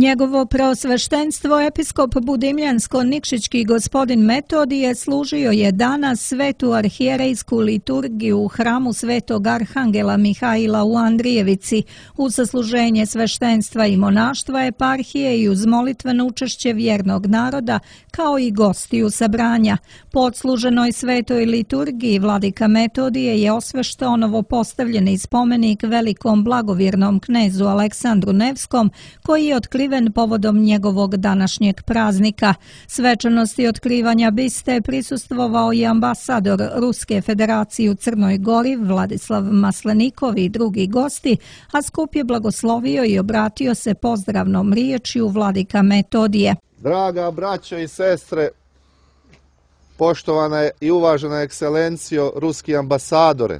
Njegovo preosveštenstvo episkop Budimljansko-Nikšićki gospodin Metodije služio je danas svetu arhijerejsku liturgiju u hramu svetog arhangela Mihaila u Andrijevici uz sasluženje sveštenstva i monaštva eparhije i uz molitveno učešće vjernog naroda kao i gostiju sabranja. Po odsluženoj svetoj liturgiji vladika Metodije je osveštao novopostavljeni spomenik velikom blagovjernom knezu Aleksandru Nevskom koji je otkriven povodom njegovog današnjeg praznika. Svečanosti otkrivanja biste prisustvovao i ambasador Ruske federacije u Crnoj Gori Vladislav Maslenikov i drugi gosti, a skup je blagoslovio i obratio se pozdravnom riječju vladika Metodije. Draga braćo i sestre, poštovana i uvažena ekscelencijo, ruski ambasadore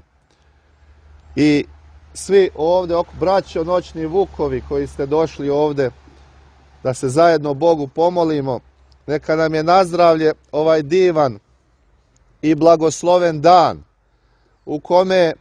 i svi ovdje, braćo noćni vukovi koji ste došli ovdje da se zajedno Bogu pomolimo, neka nam je na zdravlje ovaj divan i blagosloven dan u kome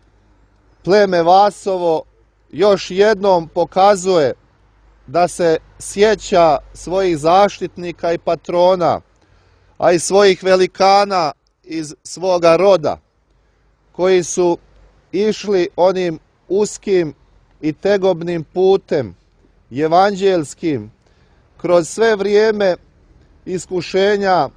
pleme Vasovo još jednom pokazuje da se sjeća svojih zaštitnika i patrona, a i svojih velikana iz svoga roda, koji su išli onim uskim i tegobnim putem, evanđelskim, kroz sve vrijeme iskušenja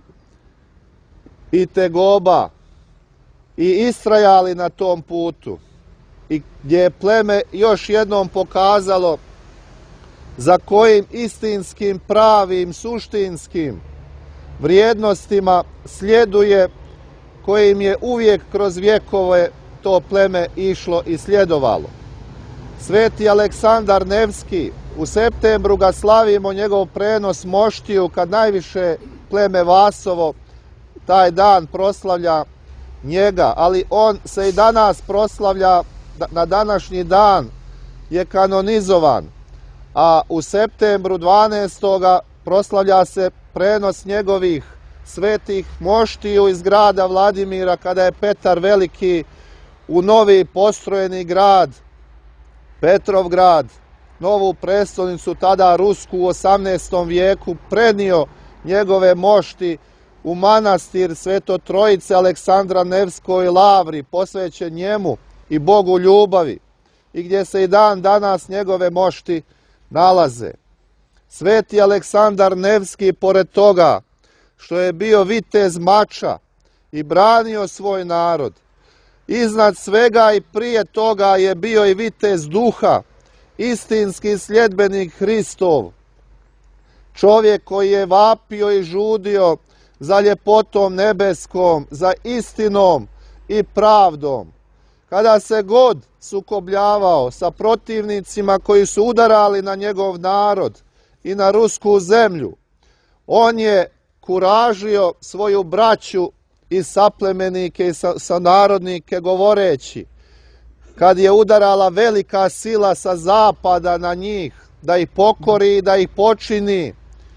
i tegoba i istrajali na tom putu, i gdje je pleme još jednom pokazalo za kojim istinskim, pravim, suštinskim vrijednostima sljeduje, kojim je uvijek kroz vjekove to pleme išlo i sljedovalo. Sveti Aleksandar Nevski, u septembru ga slavimo, njegov prenos moštiju, kad najviše pleme Vasovo taj dan proslavlja njega, ali on se i danas proslavlja, na današnji dan je kanonizovan, a u septembru 12. proslavlja se prenos njegovih svetih moštiju iz grada Vladimira, kada je Petar Veliki u novi postrojeni grad, Petrovgrad, novu prestolnicu, tada rusku, u 18. vijeku, prenio njegove mošti u manastir Sveto Trojice Aleksandra Nevskoj Lavri, posvećen njemu i Bogu ljubavi, i gdje se i dan danas njegove mošti nalaze. Sveti Aleksandar Nevski, pored toga što je bio vitez mača i branio svoj narod, iznad svega i prije toga je bio i vitez duha, istinski sljedbenik Hristov, čovjek koji je vapio i žudio za ljepotom nebeskom, za istinom i pravdom. Kada se god sukobljavao sa protivnicima koji su udarali na njegov narod i na rusku zemlju, on je kuražio svoju braću i saplemenike i sanarodnike govoreći, kad je udarala velika sila sa zapada na njih, da ih pokori i da ih počini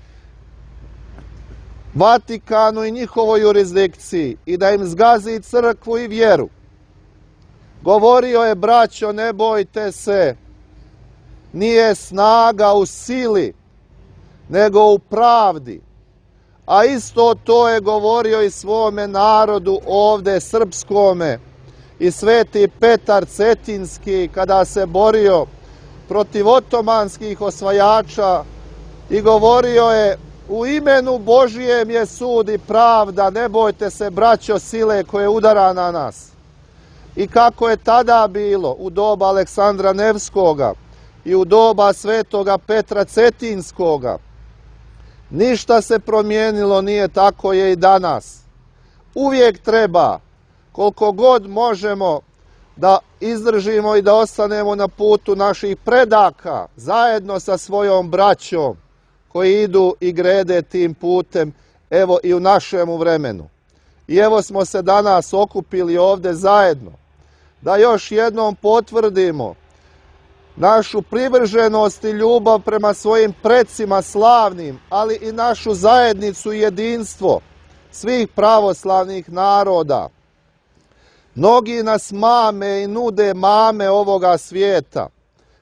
Vatikanu i njihovoj jurisdikciji i da im zgazi crkvu i vjeru. Govorio je, braćo, ne bojte se, nije snaga u sili, nego u pravdi. A isto to je govorio i svome narodu ovdje srpskome i sveti Petar Cetinski kada se borio protiv otomanskih osvajača i govorio je, u imenu Božijem je sud i pravda, ne bojte se, braćo, sile koje udara na nas. I kako je tada bilo u doba Aleksandra Nevskoga i u doba svetoga Petra Cetinskoga, ništa se promijenilo nije, tako je i danas. Uvijek treba, koliko god možemo, da izdržimo i da ostanemo na putu naših predaka, zajedno sa svojom braćom koji idu i grede tim putem, evo i u našemu vremenu. I evo smo se danas okupili ovdje zajedno, da još jednom potvrdimo našu privrženost i ljubav prema svojim precima slavnim, ali i našu zajednicu i jedinstvo svih pravoslavnih naroda. Mnogi nas mame i nude mame ovoga svijeta.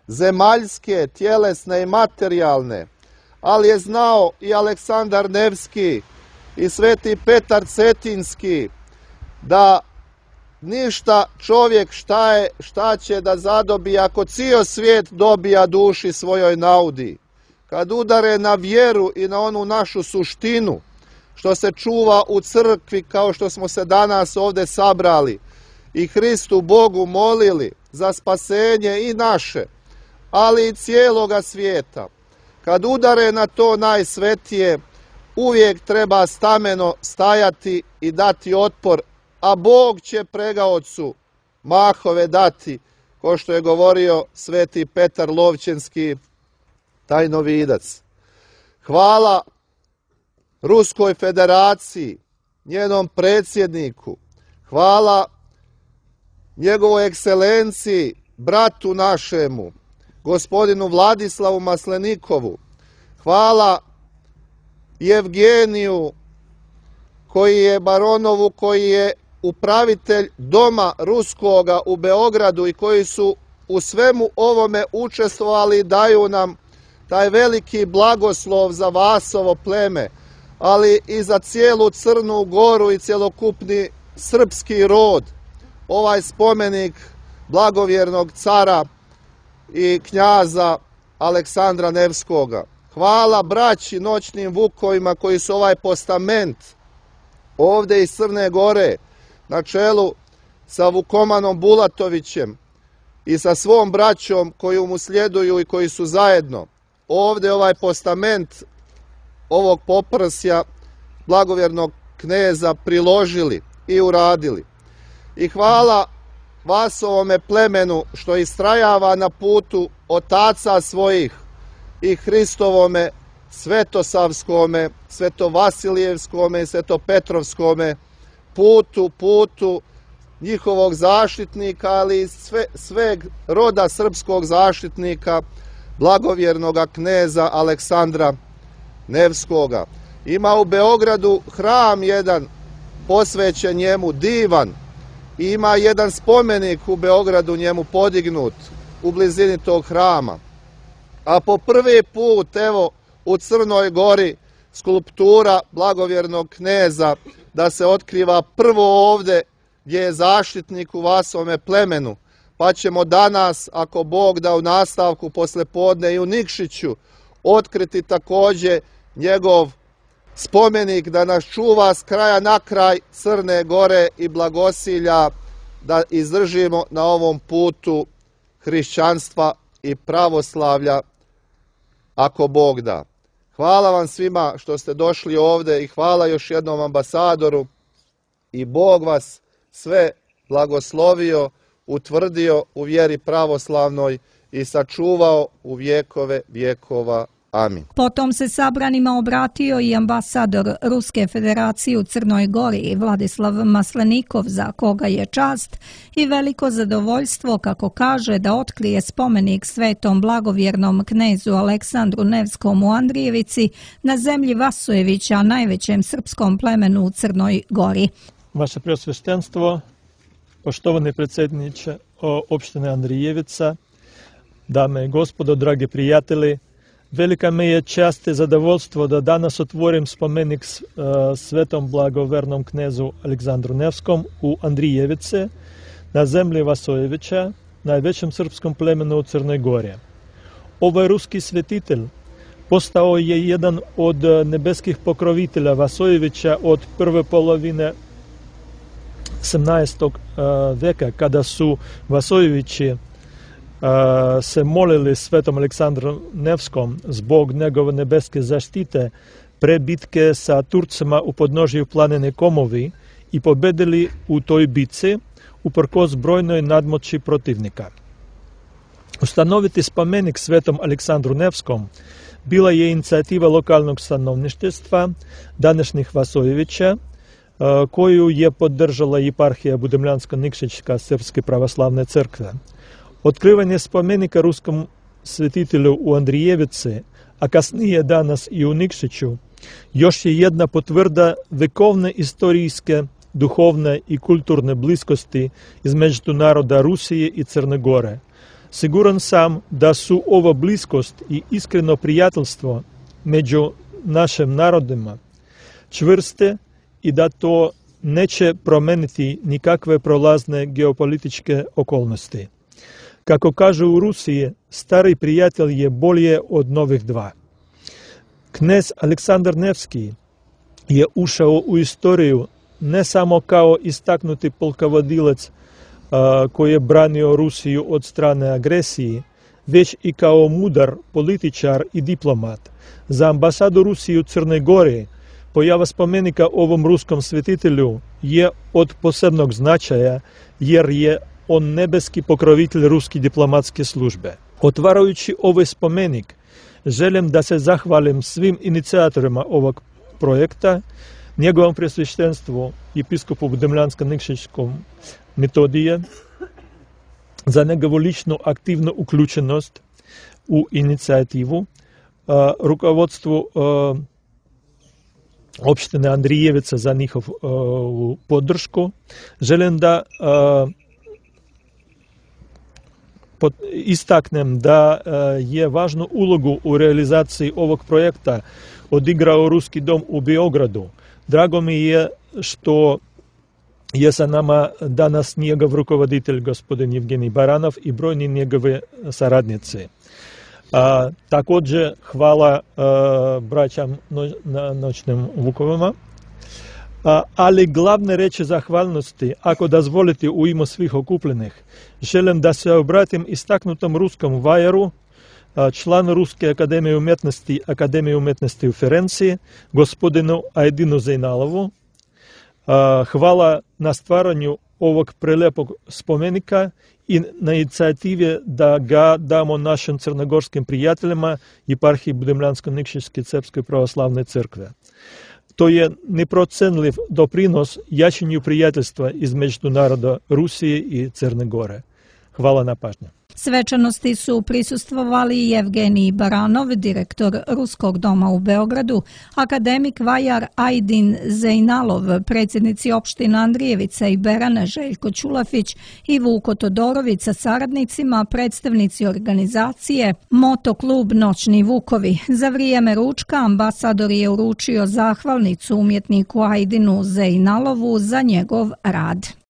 zemaljske, tjelesne i materijalne, ali je znao i Aleksandar Nevski i Sveti Petar Cetinski da ništa čovjek šta će da zadobi ako cijel svijet dobija duši svojoj naudi. Kad udare na vjeru i na onu našu suštinu, što se čuva u crkvi kao što smo se danas ovdje sabrali i Hristu Bogu molili za spasenje i naše, ali i cijeloga svijeta. Kad udare na to najsvetije, uvijek treba stameno stajati i dati otpor, a Bog će pregaocu mahove dati, ko što je govorio Sveti Petar Lovćenski, tajnovidac. Hvala Ruskoj federaciji, njenom predsjedniku, hvala njegovoj ekscelenciji, bratu našemu, gospodinu Vladislavu Maslenikovu, hvala Evgeniju Baronovu, koji je upravitelj Doma Ruskoga u Beogradu i koji su u svemu ovome učestvovali i daju nam taj veliki blagoslov za Vasovo pleme, ali i za cijelu Crnu Goru i cjelokupni srpski rod. Ovaj spomenik blagovjernog cara i knjaza Aleksandra Nevskoga. Hvala braći noćnim vukovima koji su ovaj postament ovdje iz Crne Gore na čelu sa Vukomanom Bulatovićem i sa svom braćom koju mu sljeduju i koji su zajedno ovdje ovaj postament ovog poprsja blagovjernog kneza priložili i uradili. I hvala Vasovome plemenu što istrajava na putu otaca svojih i Hristovome Svetosavskome, Svetovasilijevskome i Svetopetrovskome putu njihovog zaštitnika, ali i sveg roda srpskog zaštitnika, blagovjernog kneza Aleksandra Nevskoga. Ima u Beogradu hram jedan posvećen njemu, divan, i ima jedan spomenik u Beogradu njemu podignut u blizini tog hrama. A po prvi put, evo, u Crnoj Gori skulptura blagovjernog kneza da se otkriva prvo ovdje gdje je zaštitnik u Vasovome plemenu, pa ćemo danas, ako Bog da, u nastavku poslijepodne i u Nikšiću otkriti također njegov spomenik da nas čuva s kraja na kraj Crne Gore i blagosilja da izdržimo na ovom putu hrišćanstva i pravoslavlja, ako Bog da. Hvala vam svima što ste došli ovdje i hvala još jednom ambasadoru i Bog vas sve blagoslovio, utvrdio u vjeri pravoslavnoj i sačuvao u vjekove vjekova. Amin. Potom se sabranima obratio i ambasador Ruske federacije u Crnoj Gori Vladislav Maslenikov, za koga je čast i veliko zadovoljstvo, kako kaže, da otkrije spomenik svetom blagovjernom knezu Aleksandru Nevskom u Andrijevici na zemlji Vasojevića, najvećem srpskom plemenu u Crnoj Gori. Vaše preosveštenstvo, poštovani predsjedniče opštine Andrijevica, dame i gospodo, dragi prijatelji, velika mi je čast i zadovoljstvo da danas otvorim spomenik svetom blagovernom knezu Aleksandru Nevskom u Andrijevice, na zemlji Vasojevića, najvećem srpskom plemenu u Crnoj Gori. Ovaj ruski svetitelj postao je jedan od nebeskih pokrovitelja Vasojevića od prve polovine 17. veka, kada su Vasojevići se molili svetom Aleksandru Nevskom zbog njegove nebeske zaštite pre bitke sa Turcima u podnožju planine Komovi i pobedili u toj bitci uprkos brojnoj nadmoći protivnika. Ustanoviti spomenik svetom Aleksandru Nevskom bila je inicijativa lokalnog stanovništva današnjih Vasojevića, koju je podržala Eparhija Budimljansko-Nikšićka Srpske pravoslavne crkve. Otkrivanje spomenika ruskom svetitelju u Andrijevici, a kasnije danas i u Nikšiću, još je jedna potvrda vekovne istorijske, duhovne i kulturne bliskosti između naroda Rusije i Crne Gore. Siguran sam da su ova bliskost i iskreno prijateljstvo među našim narodima čvrste i da to neće promeniti nikakve prolazne geopolitičke okolnosti. Kako kažu u Rusiji, stari prijatelj je bolje od novih dva. Knez Aleksandar Nevski je ušao u istoriju ne samo kao istaknuti polkovodilac koji je branio Rusiju od strane agresije, već i kao mudar političar i diplomat. Za ambasadu Rusije u Crnoj Gori pojava spomenika ovom ruskom svetitelju je od posebnog značaja jer je on nebeski pokrovitelj ruske diplomatske službe. Otvarajući ovaj spomenik, želim da se zahvalim svim inicijatorima ovog projekta, njegovom presveštenstvu episkopu Budimljansko-Nikšićkom Metodije, za njegovu ličnu aktivnu uključenost u inicijativu, rukovodstvu opštine Andrijevica za njihovu podršku. Želim da istaknem da je važnu ulogu u realizaciji ovog projekta odigrao Ruski dom u Beogradu. Drago mi je što je sa nama danas njegov rukovoditelj gospodin Evgenij Baranov i brojni njegovi saradnici. Također hvala braćam na noćnim vukovima. Ali glavne reči zahvalnosti, ako dozvolite u ime svih okupljenih, želim da se obratim istaknutom ruskom vajaru, članu Ruske akademije umetnosti u Ferenciji, gospodinu Ajdinu Zejnalovu. Hvala na stvaranju ovog prelepog spomenika i na inicijativi da ga damo našim crnogorskim prijateljima Eparhiji Budimljansko-Nikšićke Srpske pravoslavne crkve. To je neprocenljiv doprinos jačanju prijateljstva između naroda Rusije i Crne Gore. Hvala na pažnju. Svečanosti su prisustvovali Evgenij Baranov, direktor Ruskog doma u Beogradu, akademik vajar Ajdin Zejnalov, predsjednici opština Andrijevica i Berane Željko Čulafić i Vuko Todorović sa saradnicima, predstavnici organizacije Motoklub Noćni vukovi. Za vrijeme ručka ambasador je uručio zahvalnicu umjetniku Ajdinu Zejnalovu za njegov rad.